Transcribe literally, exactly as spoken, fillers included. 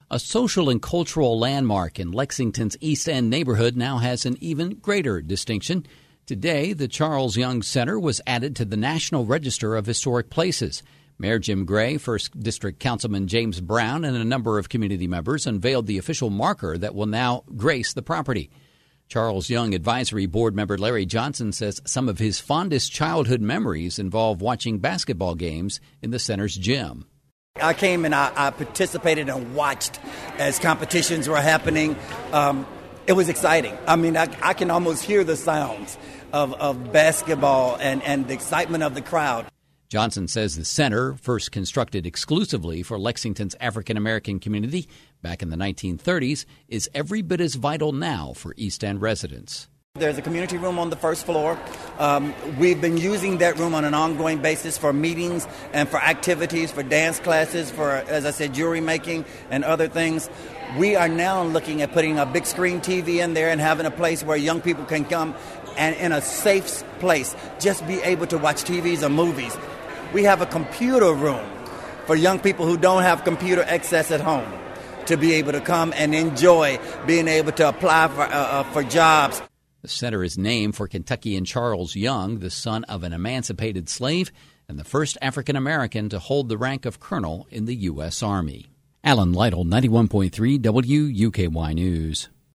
A social and cultural landmark in Lexington's East End neighborhood now has an even greater distinction. Today, the Charles Young Center was added to the National Register of Historic Places. Mayor Jim Gray, First District Councilman James Brown, and a number of community members unveiled the official marker that will now grace the property. Charles Young Advisory Board member Larry Johnson says some of his fondest childhood memories involve watching basketball games in the center's gym. I came and I, I participated and watched as competitions were happening. Um, it was exciting. I mean, I, I can almost hear the sounds of, of basketball and, and the excitement of the crowd. Johnson says the center, first constructed exclusively for Lexington's African-American community back in the nineteen thirties, is every bit as vital now for East End residents. There's a community room on the first floor. Um, we've been using that room on an ongoing basis for meetings and for activities, for dance classes, for, as I said, jewelry making and other things. We are now looking at putting a big screen T V in there and having a place where young people can come and in a safe place just be able to watch T Vs or movies. We have a computer room for young people who don't have computer access at home to be able to come and enjoy being able to apply for, uh, uh, for jobs. The center is named for Kentuckian Charles Young, the son of an emancipated slave and the first African-American to hold the rank of colonel in the U S. Army. Alan Lytle, ninety-one point three W U K Y News.